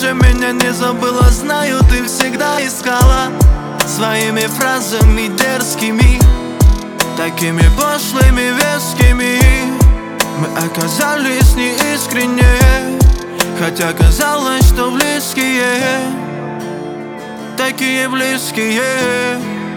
еще меня не забыла. Знаю, ты всегда искала своими фразами дерзкими, такими пошлыми, вескими. Мы оказались неискреннее, хотя казалось, что близкие, такие близкие.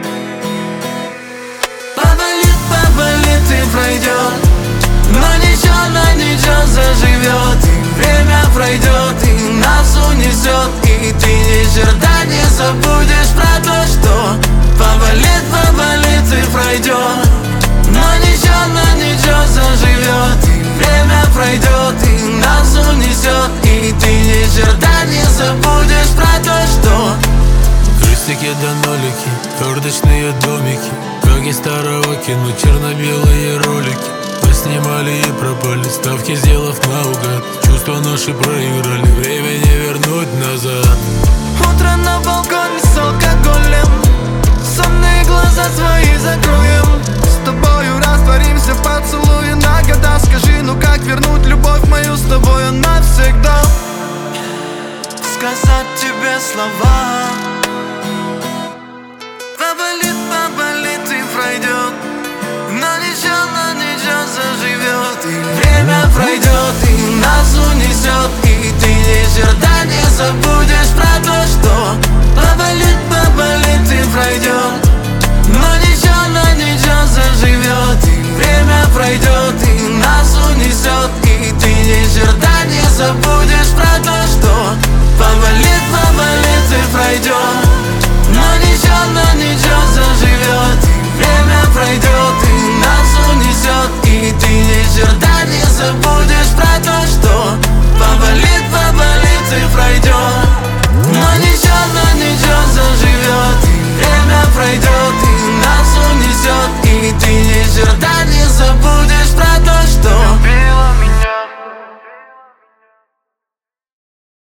Поболит и пройдет, но ничего заживет. И время пройдет, и нас унесет, и ты ни черта не забудешь про то, что поболит и пройдет, но ничего заживет. И время пройдет, и нас унесет, и ты ни черта не забудешь про то, что крестики да нолики, карточные домики, как из старого кино, черно-белые ролики. Поснимали и пропали, ставки сделав наугад. Чувства наши проиграли, время не вернуть назад. Утро на балконе с алкоголем, сонные глаза свои закроем. С тобою растворимся в поцелуе на года. Скажи, ну как вернуть любовь мою с тобою навсегда? Сказать тебе слова. Поболит и пройдет, но ничего заживет. И время пройдет, и нас унесет, и ты ни черта не забудешь про то, что поболит